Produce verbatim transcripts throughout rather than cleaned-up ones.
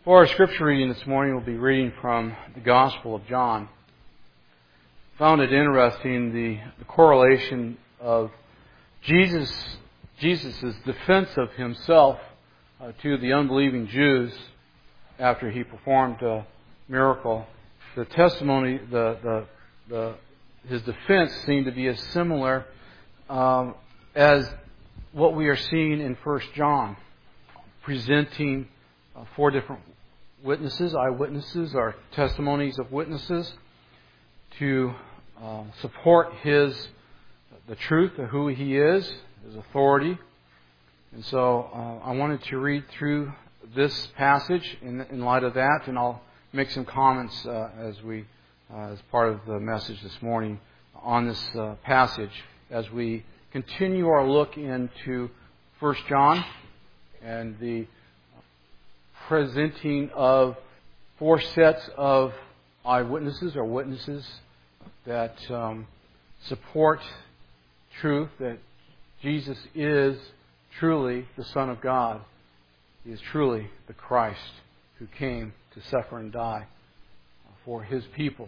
For our scripture reading this morning, we'll be reading from the Gospel of John. Found it interesting, the, the correlation of Jesus Jesus' defense of himself uh, to the unbelieving Jews after he performed a miracle. The testimony, the, the, the his defense seemed to be as similar um, as what we are seeing in First John, presenting uh, four different witnesses, eyewitnesses, or testimonies of witnesses to uh, support his the truth of who he is, his authority. And so uh, I wanted to read through this passage in, in light of that, and I'll make some comments uh, as we uh, as part of the message this morning on this uh, passage as we continue our look into First John and the presenting of four sets of eyewitnesses or witnesses that um, support truth, that Jesus is truly the Son of God. He is truly the Christ who came to suffer and die for His people.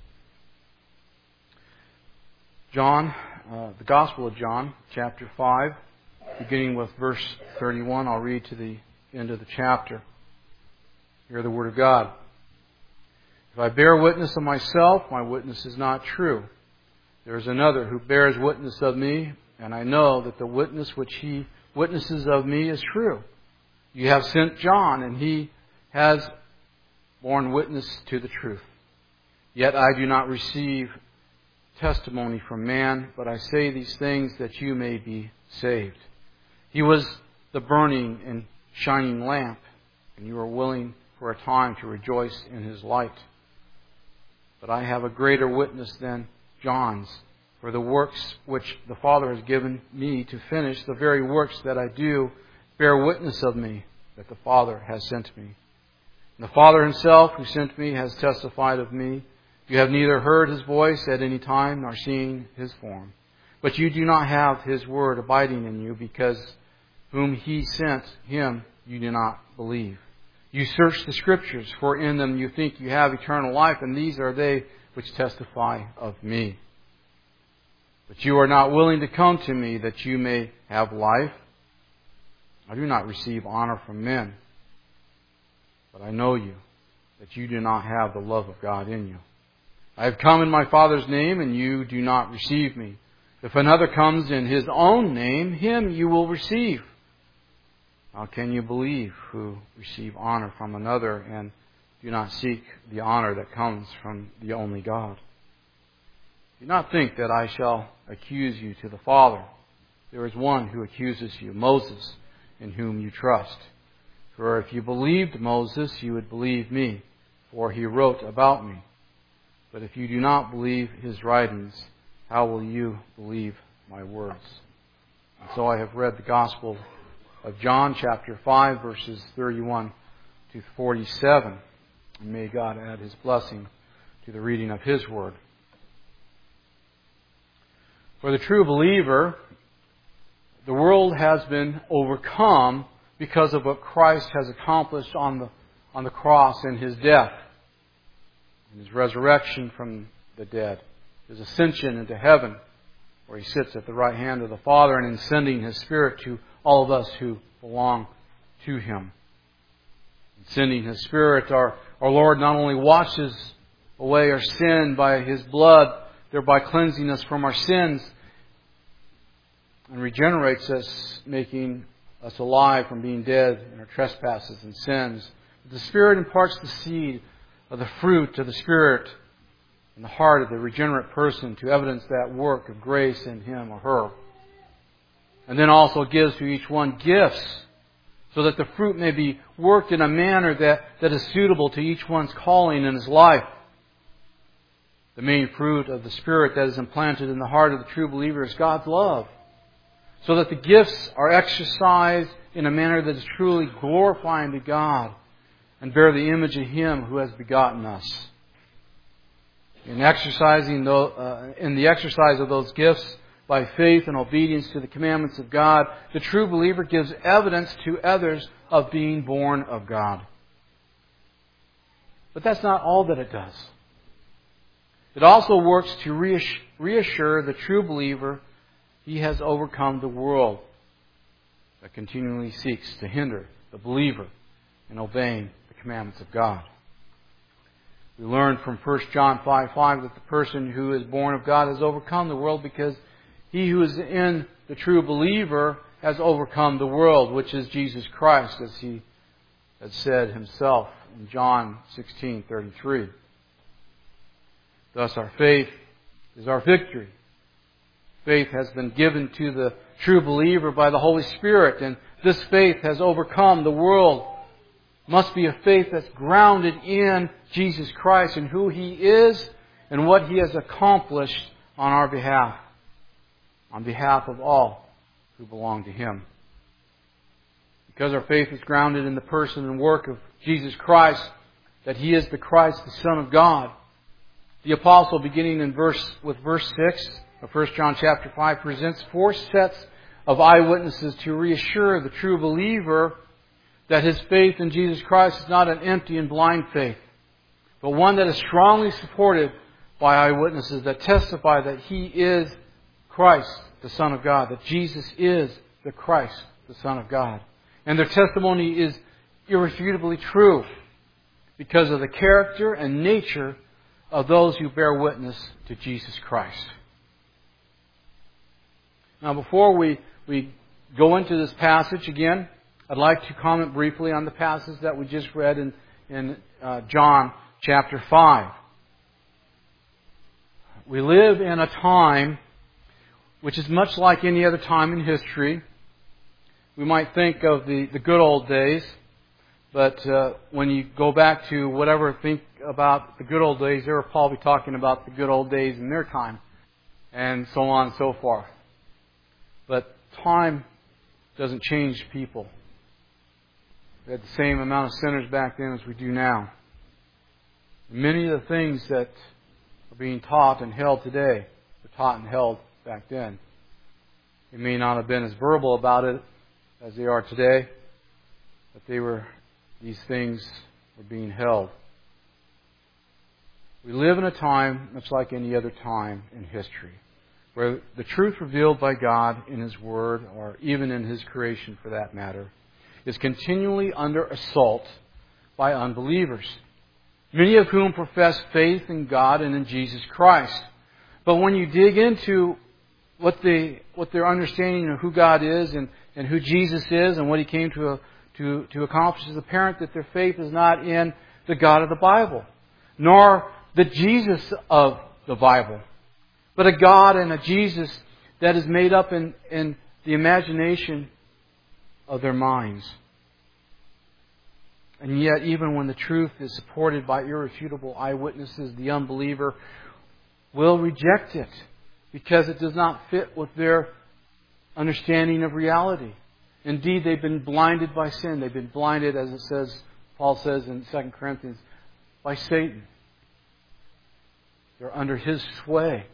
John, uh, the Gospel of John, chapter five, beginning with verse thirty-one. I'll read to the end of the chapter. Hear the Word of God. If I bear witness of myself, my witness is not true. There is another who bears witness of me, and I know that the witness which he witnesses of me is true. You have sent John, and he has borne witness to the truth. Yet I do not receive testimony from man, but I say these things that you may be saved. He was the burning and shining lamp, and you are willing for a time to rejoice in his light. But I have a greater witness than John's, for the works which the Father has given me to finish, the very works that I do, bear witness of me, that the Father has sent me. And the Father himself who sent me has testified of me. You have neither heard his voice at any time, nor seen his form. But you do not have his word abiding in you, because whom he sent, him you do not believe. You search the Scriptures, for in them you think you have eternal life, and these are they which testify of me. But you are not willing to come to me that you may have life. I do not receive honor from men, but I know you, that you do not have the love of God in you. I have come in my Father's name, and you do not receive me. If another comes in his own name, him you will receive. How can you believe who receive honor from another and do not seek the honor that comes from the only God? Do not think that I shall accuse you to the Father. There is one who accuses you, Moses, in whom you trust. For if you believed Moses, you would believe me, for he wrote about me. But if you do not believe his writings, how will you believe my words? And so I have read the Gospel of John, chapter five, verses thirty-one to forty-seven. And may God add His blessing to the reading of His Word. For the true believer, the world has been overcome because of what Christ has accomplished on the, on the cross in His death, and His resurrection from the dead, His ascension into heaven, where He sits at the right hand of the Father, and in sending His Spirit to all of us who belong to Him. In sending His Spirit, our, our Lord not only washes away our sin by His blood, thereby cleansing us from our sins, and regenerates us, making us alive from being dead in our trespasses and sins. The Spirit imparts the seed of the fruit of the Spirit in the heart of the regenerate person to evidence that work of grace in him or her. And then also gives to each one gifts, so that the fruit may be worked in a manner that, that is suitable to each one's calling in his life. The main fruit of the Spirit that is implanted in the heart of the true believer is God's love, so that the gifts are exercised in a manner that is truly glorifying to God and bear the image of Him who has begotten us. In exercising those, uh, in the exercise of those gifts, by faith and obedience to the commandments of God, the true believer gives evidence to others of being born of God. But that's not all that it does. It also works to reassure the true believer he has overcome the world that continually seeks to hinder the believer in obeying the commandments of God. We learn from First John five five that the person who is born of God has overcome the world, because he who is in the true believer has overcome the world, which is Jesus Christ, as he had said himself in John sixteen thirty-three. Thus our faith is our victory. Faith has been given to the true believer by the Holy Spirit, and this faith has overcome the world. It must be a faith that's grounded in Jesus Christ and who He is and what He has accomplished on our behalf, on behalf of all who belong to Him. Because our faith is grounded in the person and work of Jesus Christ, that He is the Christ, the Son of God, the Apostle, beginning in verse with verse six of First John chapter five, presents four sets of eyewitnesses to reassure the true believer that his faith in Jesus Christ is not an empty and blind faith, but one that is strongly supported by eyewitnesses that testify that He is Christ, the Son of God, that Jesus is the Christ, the Son of God. And their testimony is irrefutably true because of the character and nature of those who bear witness to Jesus Christ. Now, before we, we go into this passage again, I'd like to comment briefly on the passage that we just read in, in uh, John chapter five. We live in a time which is much like any other time in history. We might think of the, the good old days, but uh, when you go back to whatever think about the good old days, they were probably talking about the good old days in their time, and so on and so forth. But time doesn't change people. We had the same amount of sinners back then as we do now. Many of the things that are being taught and held today were taught and held back then. They may not have been as verbal about it as they are today, but they were, these things were being held. We live in a time, much like any other time in history, where the truth revealed by God in His Word, or even in His creation for that matter, is continually under assault by unbelievers, many of whom profess faith in God and in Jesus Christ. But when you dig into what they, what their understanding of who God is and, and who Jesus is and what He came to, to, to accomplish, it's apparent that their faith is not in the God of the Bible, nor the Jesus of the Bible, but a God and a Jesus that is made up in, in the imagination of their minds. And yet, even when the truth is supported by irrefutable eyewitnesses, the unbeliever will reject it because it does not fit with their understanding of reality. Indeed, they've been blinded by sin. They've been blinded, as it says, Paul says in Second Corinthians, by Satan. They're under his sway.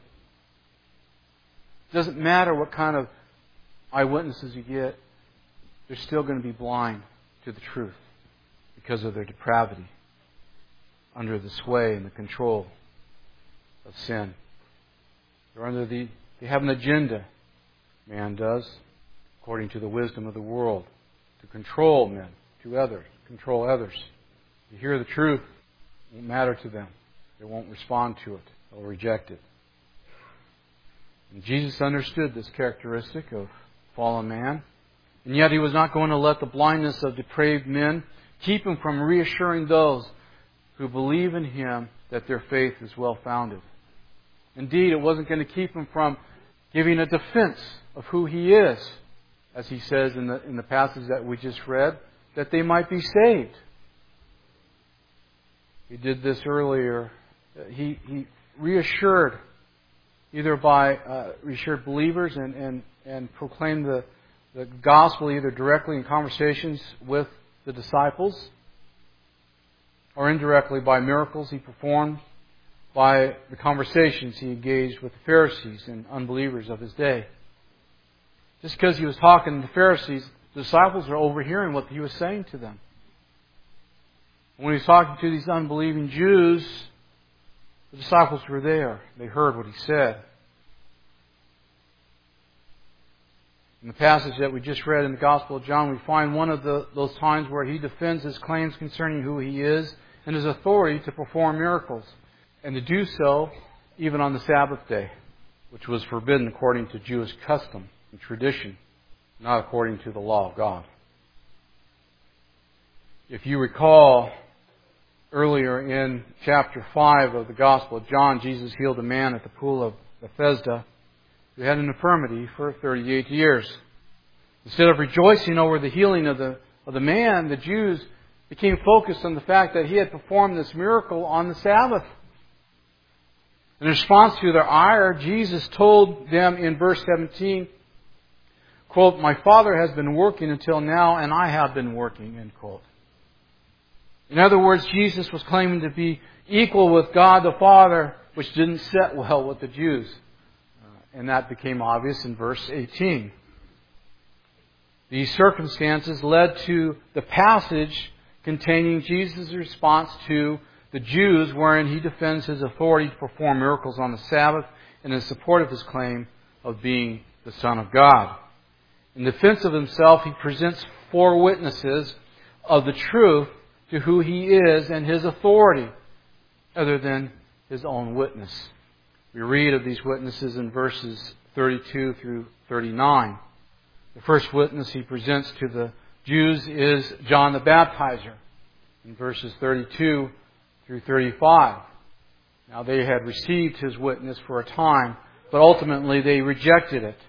It doesn't matter what kind of eyewitnesses you get, they're still going to be blind to the truth because of their depravity, under the sway and the control of sin. They're under the, they have an agenda, man does, according to the wisdom of the world, to control men, to others, control others. You hear the truth, it won't matter to them. They won't respond to it. They'll reject it. And Jesus understood this characteristic of fallen man. And yet He was not going to let the blindness of depraved men keep Him from reassuring those who believe in Him that their faith is well-founded. Indeed, it wasn't going to keep Him from giving a defense of who He is, as He says in the, in the passage that we just read, that they might be saved. He did this earlier. He, he reassured, either by uh, reassured believers and, and, and proclaimed the, the gospel either directly in conversations with the disciples or indirectly by miracles He performed, by the conversations He engaged with the Pharisees and unbelievers of His day. Just because He was talking to the Pharisees, the disciples are overhearing what He was saying to them. When he was talking to these unbelieving Jews, the disciples were there. They heard what he said. In the passage that we just read in the Gospel of John, we find one of the, those times where he defends his claims concerning who he is and his authority to perform miracles, and to do so even on the Sabbath day, which was forbidden according to Jewish custom and tradition, not according to the law of God. If you recall, earlier in chapter five of the Gospel of John, Jesus healed a man at the pool of Bethesda who had an infirmity for thirty-eight years. Instead of rejoicing over the healing of the, of the man, the Jews became focused on the fact that he had performed this miracle on the Sabbath. In response to their ire, Jesus told them in verse seventeen, quote, "My Father has been working until now, and I have been working," end quote. In other words, Jesus was claiming to be equal with God the Father, which didn't sit well with the Jews. And that became obvious in verse eighteen. These circumstances led to the passage containing Jesus' response to the Jews, wherein he defends his authority to perform miracles on the Sabbath and in support of his claim of being the Son of God. In defense of himself, he presents four witnesses of the truth to who he is and his authority, other than his own witness. We read of these witnesses in verses thirty-two through thirty-nine. The first witness he presents to the Jews is John the Baptizer in verses thirty-two through thirty-five. Now they had received his witness for a time, but ultimately they rejected it.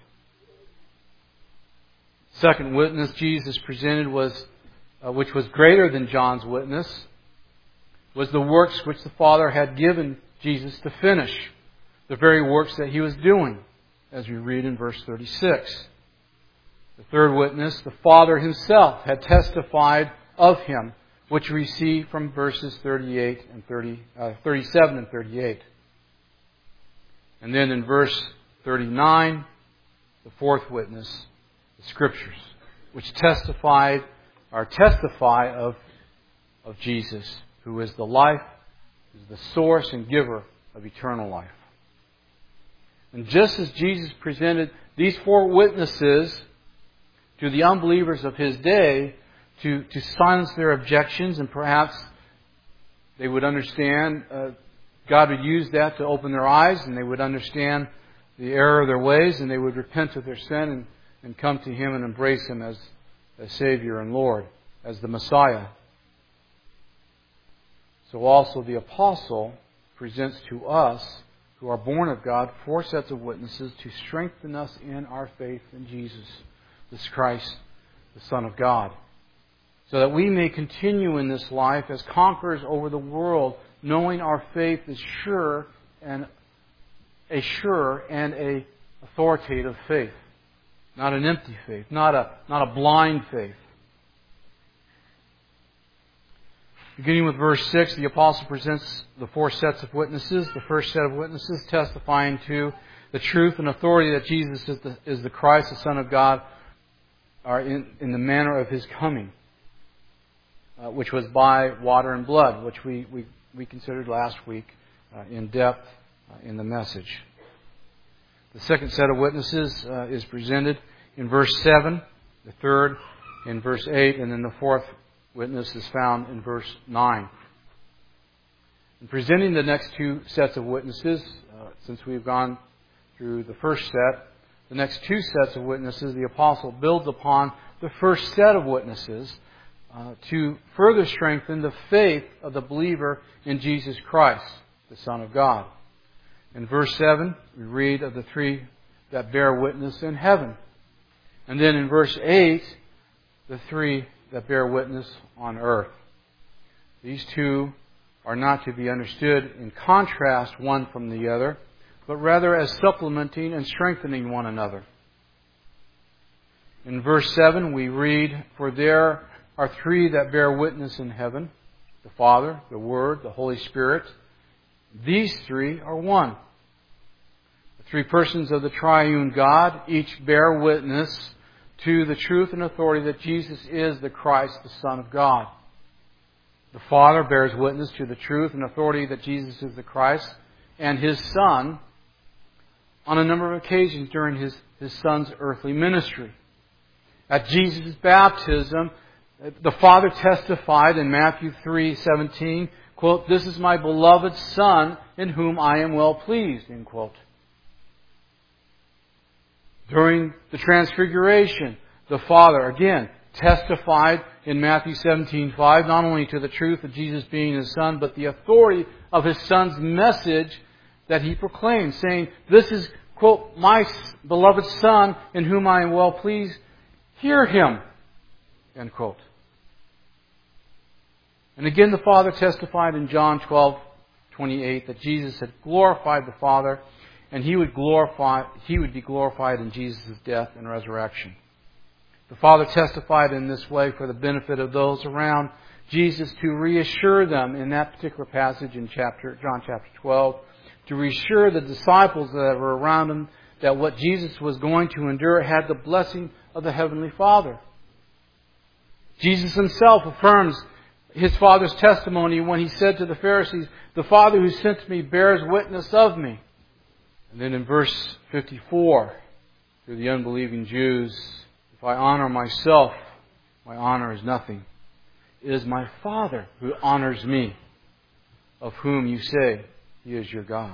The second witness Jesus presented was, uh, which was greater than John's witness, was the works which the Father had given Jesus to finish. The very works that he was doing, as we read in verse thirty-six. The third witness, the Father himself, had testified of him, which we see from verses thirty-eight and thirty, uh, thirty-seven and thirty-eight. And then in verse thirty-nine, the fourth witness, the Scriptures, which testified or testify of, of Jesus, who is the life, is the source and giver of eternal life. And just as Jesus presented these four witnesses to the unbelievers of his day to, to silence their objections, and perhaps they would understand, uh, God would use that to open their eyes, and they would understand the error of their ways, and they would repent of their sin and, and come to him and embrace him as, as Savior and Lord, as the Messiah. So also the apostle presents to us, who are born of God, four sets of witnesses to strengthen us in our faith in Jesus, this Christ, the Son of God, so that we may continue in this life as conquerors over the world, knowing our faith is sure and a sure and a authoritative faith, not an empty faith, not a not a blind faith. Beginning with verse six, the apostle presents the four sets of witnesses. The first set of witnesses testifying to the truth and authority that Jesus is the, is the Christ, the Son of God, are in, in the manner of his coming, uh, which was by water and blood, which we, we, we considered last week uh, in depth uh, in the message. The second set of witnesses uh, is presented in verse seven, the third in verse eight, and then the fourth witness is found in verse nine. In presenting the next two sets of witnesses, uh, since we've gone through the first set, the next two sets of witnesses, the apostle builds upon the first set of witnesses uh, to further strengthen the faith of the believer in Jesus Christ, the Son of God. In verse seven, we read of the three that bear witness in heaven. And then in verse eight, the three that bear witness on earth. These two are not to be understood in contrast one from the other, but rather as supplementing and strengthening one another. In verse seven we read, "For there are three that bear witness in heaven, the Father, the Word, the Holy Spirit. These three are one." The three persons of the triune God each bear witness to the truth and authority that Jesus is the Christ, the Son of God. The Father bears witness to the truth and authority that Jesus is the Christ and His Son on a number of occasions during His, His Son's earthly ministry. At Jesus' baptism, the Father testified in Matthew three seventeen, quote, "This is my beloved Son in whom I am well pleased," end quote. During the Transfiguration, the Father, again, testified in Matthew seventeen five, not only to the truth of Jesus being His Son, but the authority of His Son's message that He proclaimed, saying, "This is, quote, my beloved Son in whom I am well pleased. Hear Him," end quote. And again, the Father testified in John twelve twenty-eight that Jesus had glorified the Father, and He would glorify, He would be glorified in Jesus' death and resurrection. The Father testified in this way for the benefit of those around Jesus, to reassure them in that particular passage in chapter John chapter twelve, to reassure the disciples that were around Him that what Jesus was going to endure had the blessing of the Heavenly Father. Jesus Himself affirms His Father's testimony when He said to the Pharisees, "The Father who sent me bears witness of me." And then in verse fifty-four, to the unbelieving Jews, "If I honor myself, my honor is nothing. It is my Father who honors me, of whom you say He is your God."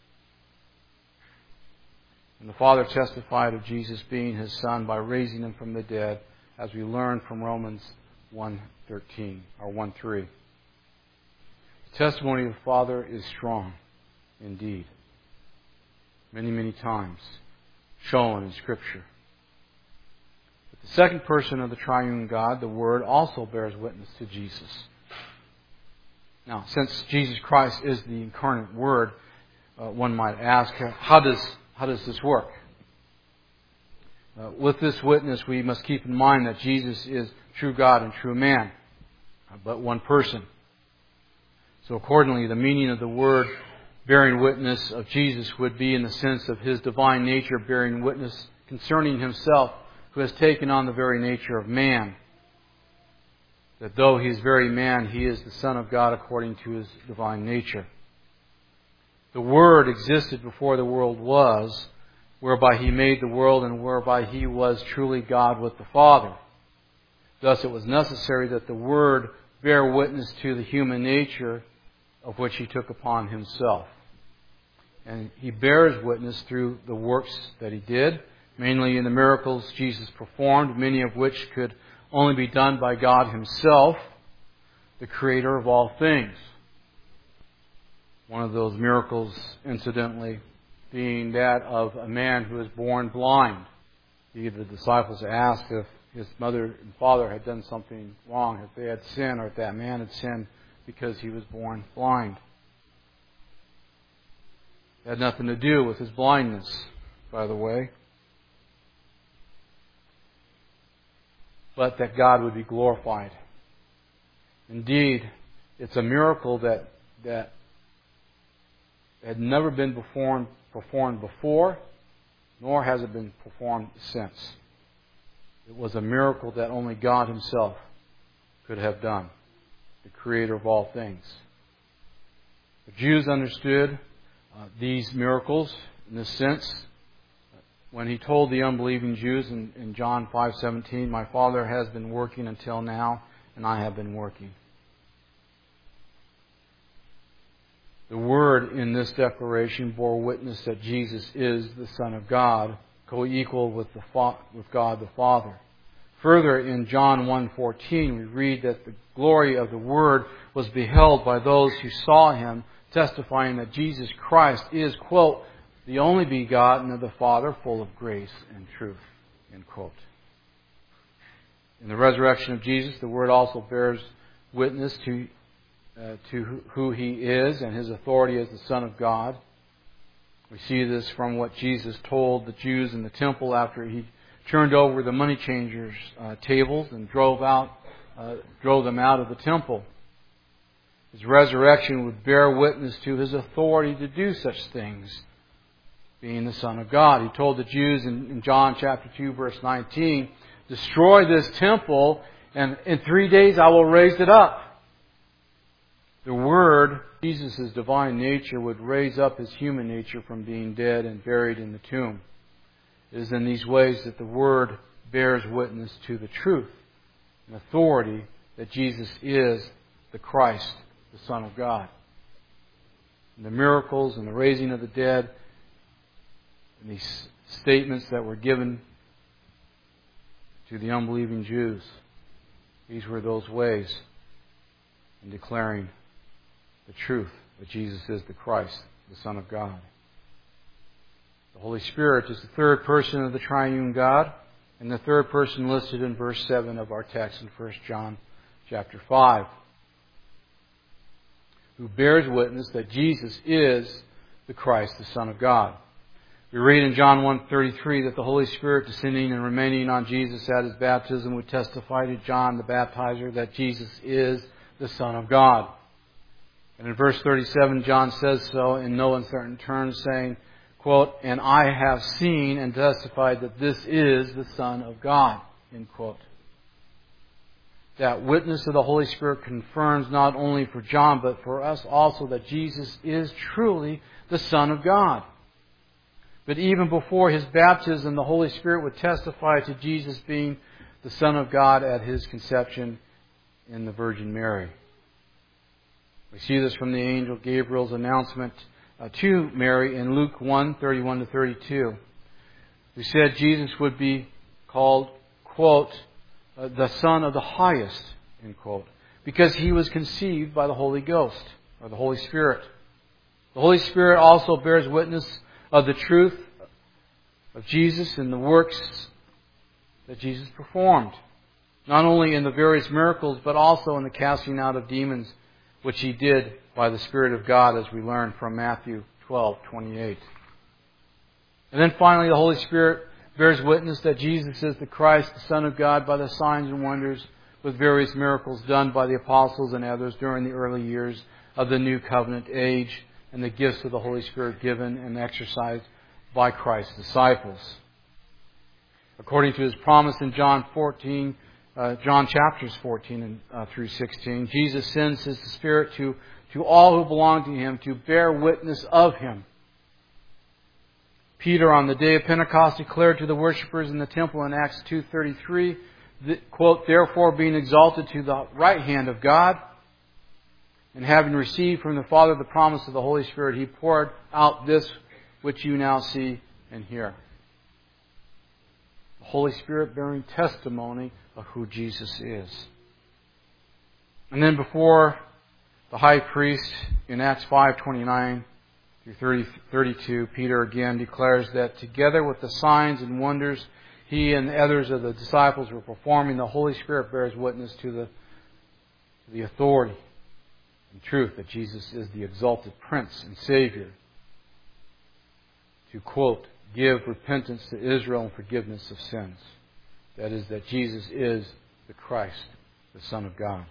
And the Father testified of Jesus being His Son by raising Him from the dead, as we learn from Romans one thirteen, or one three. The testimony of the Father is strong indeed. Many, many times shown in Scripture. But the second person of the triune God, the Word, also bears witness to Jesus. Now, since Jesus Christ is the incarnate Word, uh, one might ask, how does how does this work? Uh, with this witness, we must keep in mind that Jesus is true God and true man, but one person. So accordingly, the meaning of the word bearing witness of Jesus would be in the sense of His divine nature bearing witness concerning Himself, who has taken on the very nature of man. That though He is very man, He is the Son of God according to His divine nature. The Word existed before the world was, whereby He made the world and whereby He was truly God with the Father. Thus it was necessary that the Word bear witness to the human nature of which He took upon Himself. And He bears witness through the works that He did, mainly in the miracles Jesus performed, many of which could only be done by God Himself, the Creator of all things. One of those miracles, incidentally, being that of a man who was born blind. The disciples asked if his mother and father had done something wrong, if they had sinned, or if that man had sinned because he was born blind. It had nothing to do with his blindness, by the way. But that God would be glorified. Indeed, it's a miracle that that had never been performed performed before, nor has it been performed since. It was a miracle that only God Himself could have done, the Creator of all things. The Jews understood uh, these miracles in this sense when He told the unbelieving Jews in, in John five seventeen, "My Father has been working until now, and I have been working." The Word in this declaration bore witness that Jesus is the Son of God, co-equal with the Fa- with God the Father. Further, in John one fourteen, we read that the glory of the Word was beheld by those who saw Him, testifying that Jesus Christ is, quote, "the only begotten of the Father, full of grace and truth," end quote. In the resurrection of Jesus, the Word also bears witness to Uh, to who He is and His authority as the Son of God. We see this from what Jesus told the Jews in the temple after He turned over the money changers' uh, tables and drove out, uh, drove them out of the temple. His resurrection would bear witness to His authority to do such things, being the Son of God. He told the Jews in, in John chapter two, verse nineteen, "Destroy this temple, and in three days I will raise it up." The Word, Jesus' divine nature, would raise up His human nature from being dead and buried in the tomb. It is in these ways that the Word bears witness to the truth and authority that Jesus is the Christ, the Son of God. And the miracles and the raising of the dead and these statements that were given to the unbelieving Jews, these were those ways in declaring the truth that Jesus is the Christ, the Son of God. The Holy Spirit is the third person of the triune God, and the third person listed in verse seven of our text in First John chapter five, who bears witness that Jesus is the Christ, the Son of God. We read in John one thirty-three that the Holy Spirit descending and remaining on Jesus at His baptism would testify to John the baptizer that Jesus is the Son of God. And in verse thirty-seven, John says so in no uncertain terms, saying, quote, "And I have seen and testified that this is the Son of God," end quote. That witness of the Holy Spirit confirms not only for John, but for us also, that Jesus is truly the Son of God. But even before His baptism, the Holy Spirit would testify to Jesus being the Son of God at His conception in the Virgin Mary. We see this from the angel Gabriel's announcement uh, to Mary in Luke one thirty-one to thirty-two. Who said Jesus would be called, quote, uh, the Son of the Highest, end quote, because He was conceived by the Holy Ghost, or the Holy Spirit. The Holy Spirit also bears witness of the truth of Jesus and the works that Jesus performed, not only in the various miracles, but also in the casting out of demons, which He did by the Spirit of God, as we learn from Matthew twelve twenty-eight. And then finally, the Holy Spirit bears witness that Jesus is the Christ, the Son of God, by the signs and wonders with various miracles done by the apostles and others during the early years of the New Covenant age, and the gifts of the Holy Spirit given and exercised by Christ's disciples. According to His promise in John fourteen, uh, John chapters fourteen and uh, through sixteen, Jesus sends His Spirit to, to all who belong to Him to bear witness of Him. Peter, on the day of Pentecost, declared to the worshippers in the temple in Acts two thirty-three, that, quote, "Therefore, being exalted to the right hand of God, and having received from the Father the promise of the Holy Spirit, He poured out this which you now see and hear." The Holy Spirit bearing testimony of who Jesus is. And then before the high priest in Acts five twenty-nine through thirty, thirty-two, Peter again declares that together with the signs and wonders he and the others of the disciples were performing, the Holy Spirit bears witness to the, to the authority and truth that Jesus is the exalted Prince and Savior. To, quote, "give repentance to Israel and forgiveness of sins." That is, that Jesus is the Christ, the Son of God.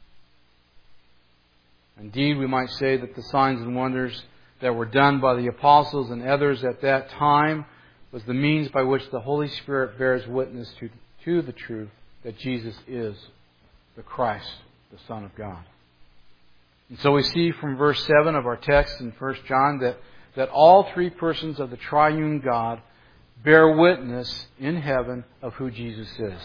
Indeed, we might say that the signs and wonders that were done by the apostles and others at that time was the means by which the Holy Spirit bears witness to, to the truth that Jesus is the Christ, the Son of God. And so we see from verse seven of our text in First John that, that all three persons of the triune God bear witness in heaven of who Jesus is.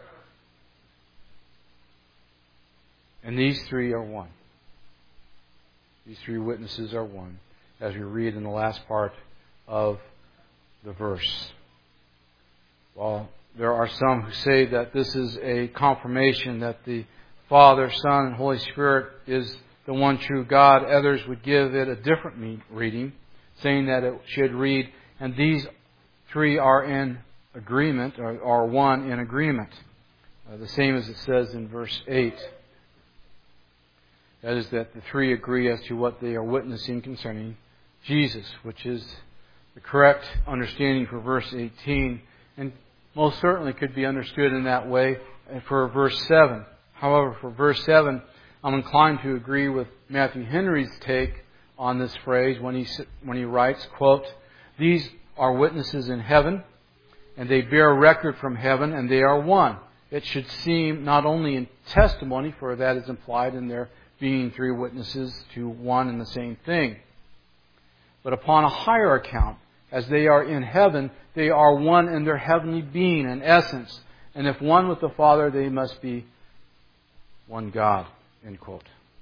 And these three are one. These three witnesses are one, as we read in the last part of the verse. While there are some who say that this is a confirmation that the Father, Son, and Holy Spirit is the one true God, others would give it a different reading, saying that it should read, "and these three are in agreement," or are one in agreement. Uh, the same as it says in verse eight. That is, that the three agree as to what they are witnessing concerning Jesus, which is the correct understanding for verse eighteen, and most certainly could be understood in that way for verse seven. However, for verse seven, I'm inclined to agree with Matthew Henry's take on this phrase when he when he writes, quote, "These are witnesses in heaven, and they bear record from heaven, and they are one." It should seem not only in testimony, for that is implied in their being three witnesses to one and the same thing. But upon a higher account, as they are in heaven, they are one in their heavenly being and essence. And if one with the Father, they must be one God. End quote.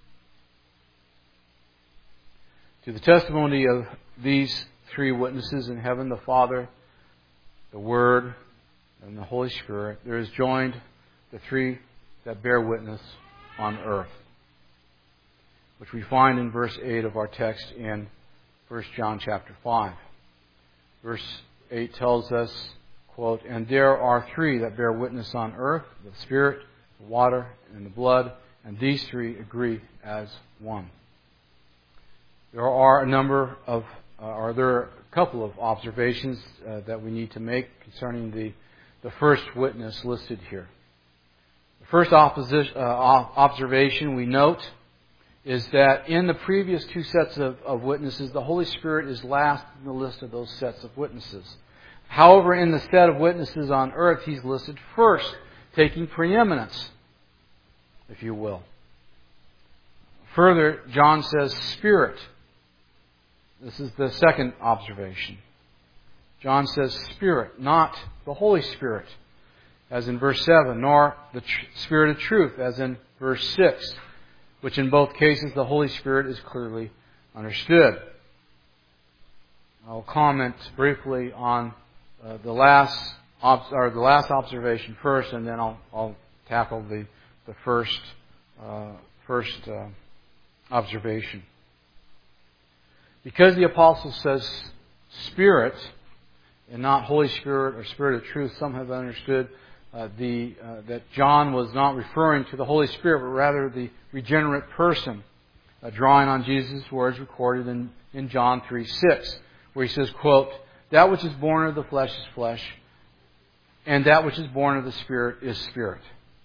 To the testimony of these three witnesses in heaven, the Father, the Word, and the Holy Spirit, there is joined the three that bear witness on earth, which we find in verse eight of our text in First John chapter five. Verse eight tells us, quote, "And there are three that bear witness on earth, the Spirit, the water, and the blood, and these three agree as one." There are a number of, uh, or there are a couple of observations uh, that we need to make concerning the, the first witness listed here. The first opposition, uh, observation we note is that in the previous two sets of, of witnesses, the Holy Spirit is last in the list of those sets of witnesses. However, in the set of witnesses on earth, He's listed first, taking preeminence, if you will. Further, John says Spirit. This is the second observation. John says Spirit, not the Holy Spirit, as in verse seven, nor the tr- Spirit of truth, as in verse six, which in both cases the Holy Spirit is clearly understood. I'll comment briefly on uh, the last ob- or the last observation first, and then I'll, I'll tackle the the first uh, first uh, observation. Because the apostle says Spirit and not Holy Spirit or Spirit of truth, some have understood uh, the uh, that John was not referring to the Holy Spirit, but rather the regenerate person, uh, drawing on Jesus' words recorded in, in John three six, where He says, quote, "That which is born of the flesh is flesh, and that which is born of the Spirit is spirit."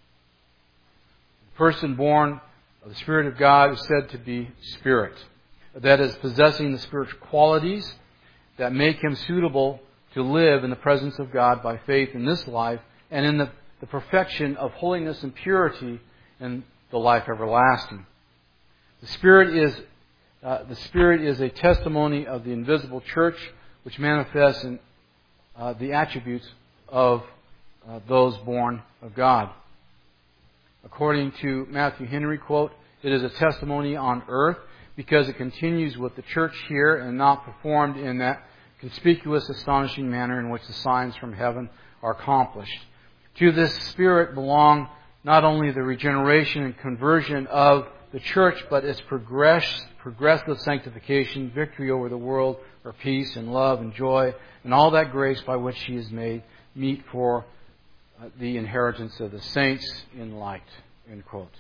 The person born of the Spirit of God is said to be spirit. That is, possessing the spiritual qualities that make him suitable to live in the presence of God by faith in this life and in the, the perfection of holiness and purity in the life everlasting. The Spirit is uh, the Spirit is a testimony of the invisible church, which manifests in uh, the attributes of uh, those born of God. According to Matthew Henry, quote, "It is a testimony on earth because it continues with the church here and not performed in that conspicuous, astonishing manner in which the signs from heaven are accomplished. To this Spirit belong not only the regeneration and conversion of the church, but its progress, progressive sanctification, victory over the world, or peace and love and joy, and all that grace by which He is made meet for the inheritance of the saints in light." End quote.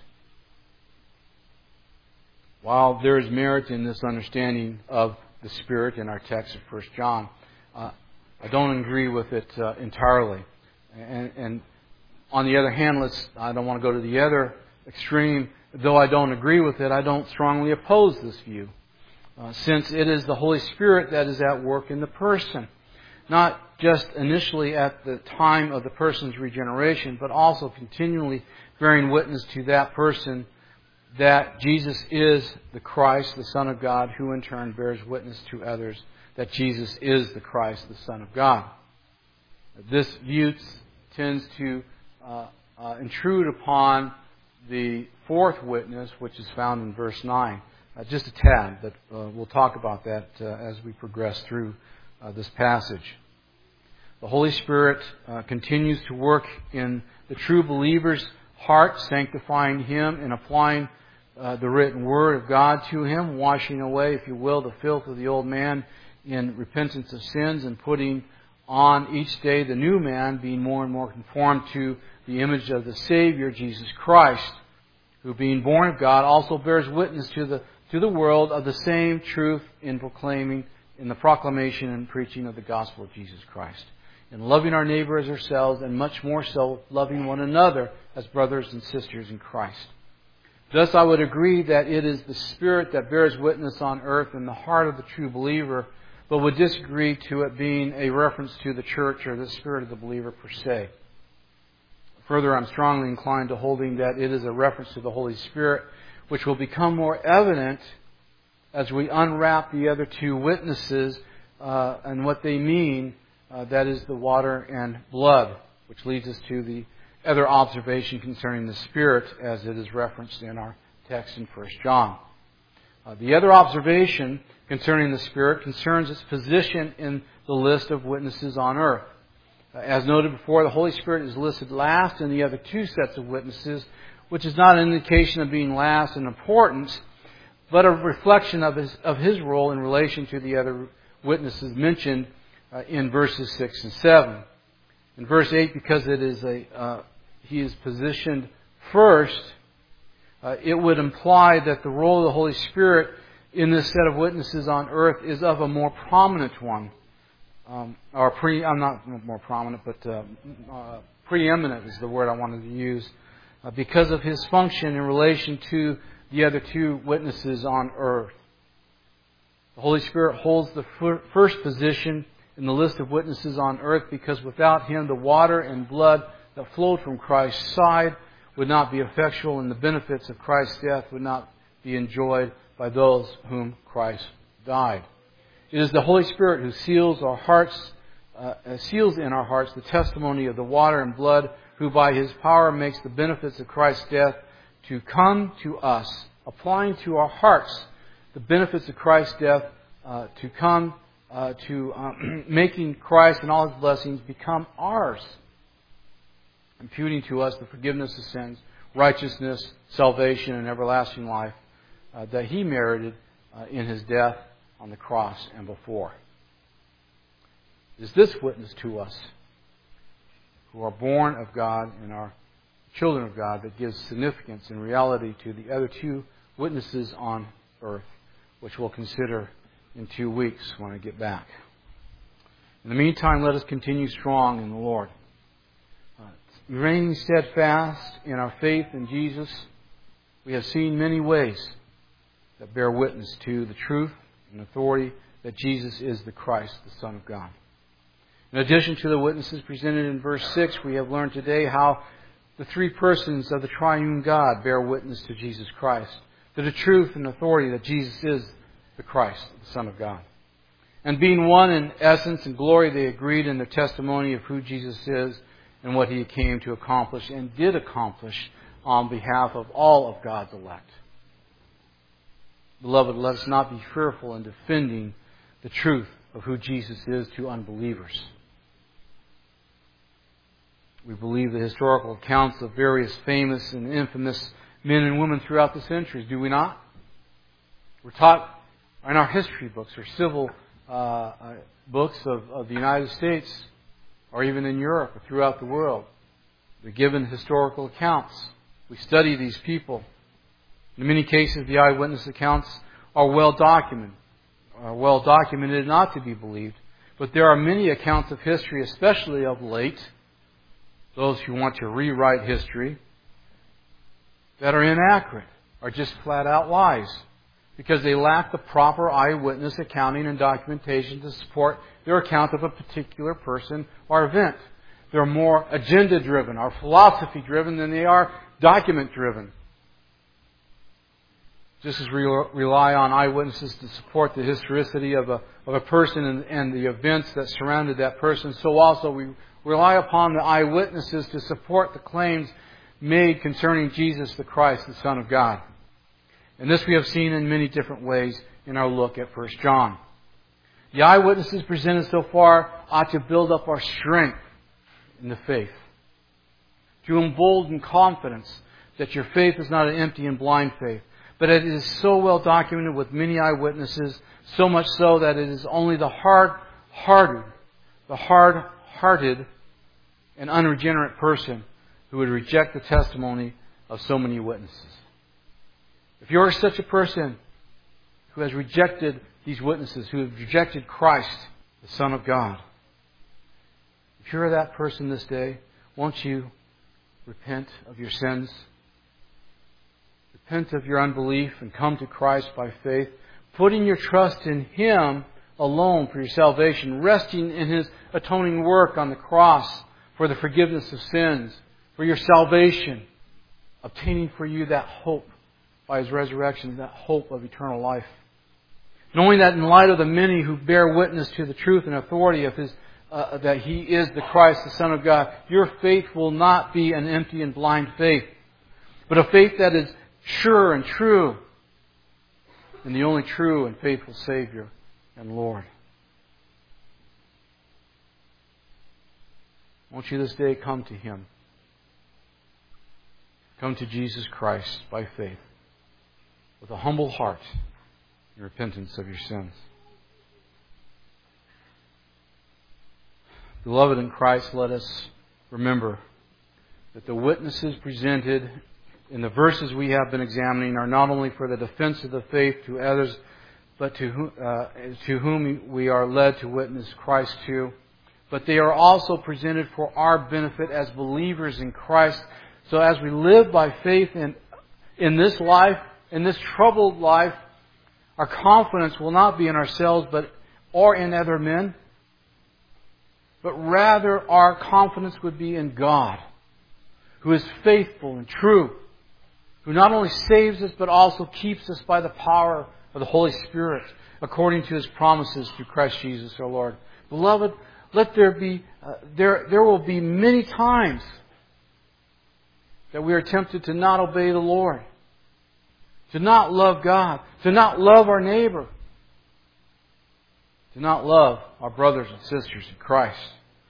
While there is merit in this understanding of the Spirit in our text of First John, uh, I don't agree with it uh, entirely. And, and on the other hand, let's I don't want to go to the other extreme. Though I don't agree with it, I don't strongly oppose this view, uh, since it is the Holy Spirit that is at work in the person, not just initially at the time of the person's regeneration, but also continually bearing witness to that person that Jesus is the Christ, the Son of God, who in turn bears witness to others that Jesus is the Christ, the Son of God. This view tends to uh, uh, intrude upon the fourth witness, which is found in verse nine. Uh, just a tad, but uh, we'll talk about that uh, as we progress through uh, this passage. The Holy Spirit uh, continues to work in the true believer's heart, sanctifying him and applying uh, the written Word of God to him, washing away, if you will, the filth of the old man in repentance of sins and putting on each day the new man, being more and more conformed to the image of the Savior, Jesus Christ, who being born of God also bears witness to the to the world of the same truth in proclaiming, in the proclamation and preaching of the gospel of Jesus Christ, in loving our neighbor as ourselves, and much more so loving one another as brothers and sisters in Christ. Thus I would agree that it is the Spirit that bears witness on earth in the heart of the true believer, but would disagree to it being a reference to the church or the Spirit of the believer per se. Further, I'm strongly inclined to holding that it is a reference to the Holy Spirit, which will become more evident as we unwrap the other two witnesses uh, and what they mean, uh, that is the water and blood, which leads us to the other observation concerning the Spirit as it is referenced in our text in First John. Uh, the other observation concerning the Spirit concerns its position in the list of witnesses on earth. Uh, as noted before, the Holy Spirit is listed last in the other two sets of witnesses, which is not an indication of being last in importance, but a reflection of his, of his role in relation to the other witnesses mentioned uh, in verses six and seven. In verse eight, because it is a uh, he is positioned first, uh, it would imply that the role of the Holy Spirit in this set of witnesses on earth is of a more prominent one. Um, or pre, I'm not more prominent, but uh, uh, preeminent is the word I wanted to use, uh, because of his function in relation to the other two witnesses on earth. The Holy Spirit holds the fir- first position in the list of witnesses on earth because without him the water and blood that flowed from Christ's side would not be effectual, and the benefits of Christ's death would not be enjoyed by those whom Christ died. It is the Holy Spirit who seals our hearts, uh, seals in our hearts the testimony of the water and blood, who by His power makes the benefits of Christ's death to come to us, applying to our hearts the benefits of Christ's death uh, to come uh, to uh, making Christ and all His blessings become ours, imputing to us the forgiveness of sins, righteousness, salvation, and everlasting life uh, that He merited uh, in His death on the cross and before. It is this witness to us who are born of God and are children of God that gives significance and reality to the other two witnesses on earth, which we'll consider in two weeks when I get back. In the meantime, let us continue strong in the Lord, uh, remaining steadfast in our faith in Jesus. We have seen many ways that bear witness to the truth and authority that Jesus is the Christ, the Son of God. In addition to the witnesses presented in verse six, we have learned today how the three persons of the triune God bear witness to Jesus Christ, to the truth and authority that Jesus is the Christ, the Son of God. And being one in essence and glory, they agreed in their testimony of who Jesus is and what He came to accomplish and did accomplish on behalf of all of God's elect. Beloved, let us not be fearful in defending the truth of who Jesus is to unbelievers. We believe the historical accounts of various famous and infamous men and women throughout the centuries, do we not? We're taught in our history books or civil uh, uh, books of, of the United States or even in Europe or throughout the world. We're given historical accounts. We study these people. In many cases, the eyewitness accounts are well documented, are well documented not to be believed. But there are many accounts of history, especially of late, those who want to rewrite history, that are inaccurate, are just flat out lies, because they lack the proper eyewitness accounting and documentation to support their account of a particular person or event. They're more agenda-driven or philosophy-driven than they are document-driven. Just as we rely on eyewitnesses to support the historicity of a, of a person and, and the events that surrounded that person, so also we rely upon the eyewitnesses to support the claims made concerning Jesus the Christ, the Son of God. And this we have seen in many different ways in our look at First John. The eyewitnesses presented so far ought to build up our strength in the faith, to embolden confidence that your faith is not an empty and blind faith, but it is so well documented with many eyewitnesses, so much so that it is only the hard-hearted, the hard-hearted and unregenerate person who would reject the testimony of so many witnesses. If you are such a person who has rejected these witnesses, who have rejected Christ, the Son of God, if you're that person this day, won't you repent of your sins? Repent of your unbelief and come to Christ by faith, putting your trust in Him alone for your salvation, resting in His atoning work on the cross for the forgiveness of sins, for your salvation, obtaining for you that hope by His resurrection, that hope of eternal life. Knowing that in light of the many who bear witness to the truth and authority of His, uh, that He is the Christ, the Son of God, your faith will not be an empty and blind faith, but a faith that is sure and true in the only true and faithful Savior and Lord. Won't you this day come to Him? Come to Jesus Christ by faith with a humble heart and repentance of your sins. Beloved in Christ, let us remember that the witnesses presented in the verses we have been examining are not only for the defense of the faith to others, but to whom, uh, to whom we are led to witness Christ to, but they are also presented for our benefit as believers in Christ. So as we live by faith in, in this life, in this troubled life, our confidence will not be in ourselves but or in other men, but rather our confidence would be in God, who is faithful and true, who not only saves us but also keeps us by the power of the Holy Spirit, according to His promises through Christ Jesus our Lord. Beloved, let there be uh, there there will be many times that we are tempted to not obey the Lord, to not love God, to not love our neighbor, to not love our brothers and sisters in Christ.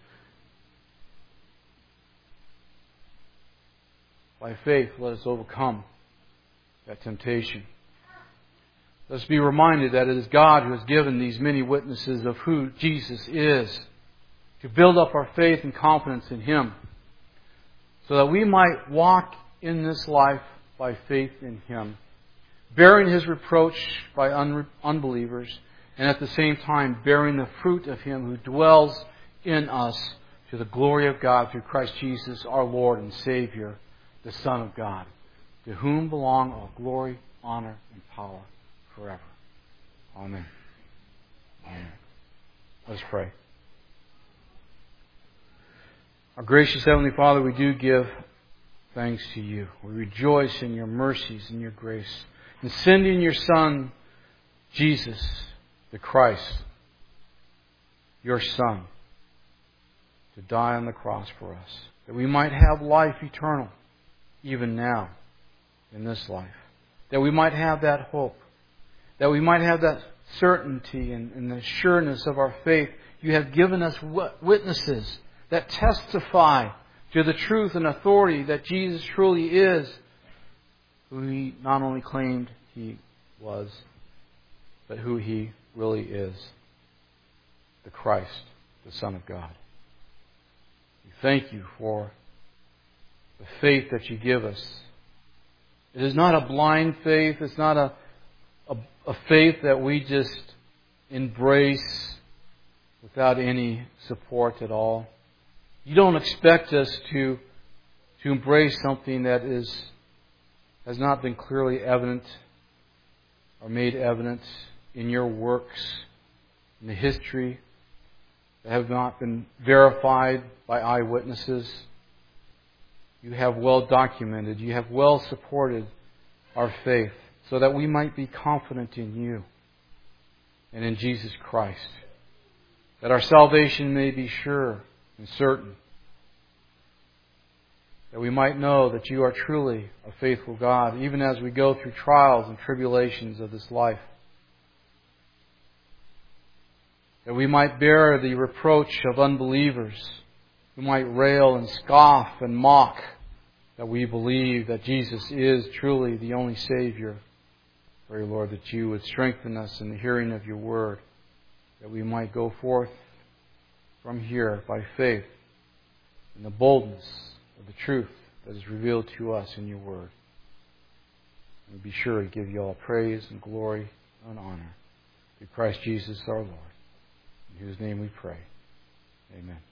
By faith, let us overcome that temptation. Let us be reminded that it is God who has given these many witnesses of who Jesus is, to build up our faith and confidence in Him, so that we might walk in this life by faith in Him, bearing His reproach by un- unbelievers, and at the same time bearing the fruit of Him who dwells in us to the glory of God through Christ Jesus our Lord and Savior, the Son of God, to whom belong all glory, honor, and power forever. Amen. Amen. Let's pray. Our gracious Heavenly Father, we do give thanks to You. We rejoice in Your mercies and Your grace, in sending Your Son, Jesus, the Christ, Your Son, to die on the cross for us, that we might have life eternal, even now, in this life. That we might have that hope. That we might have that certainty and, and the sureness of our faith. You have given us witnesses that testify to the truth and authority that Jesus truly is, who He not only claimed He was, but who He really is, the Christ, the Son of God. We thank You for the faith that You give us. It is not a blind faith. It's not a, a, a faith that we just embrace without any support at all. You don't expect us to, to embrace something that is has not been clearly evident or made evident in Your works, in the history, that have not been verified by eyewitnesses. You have well documented, You have well supported our faith so that we might be confident in You and in Jesus Christ. That our salvation may be sure and certain. That we might know that You are truly a faithful God, even as we go through trials and tribulations of this life. That we might bear the reproach of unbelievers, who might rail and scoff and mock, that we believe that Jesus is truly the only Savior. Pray, Lord, that You would strengthen us in the hearing of Your word, that we might go forth from here by faith in the boldness of the truth that is revealed to us in Your word. And be sure to give You all praise and glory and honor through Christ Jesus our Lord, in whose name we pray. Amen.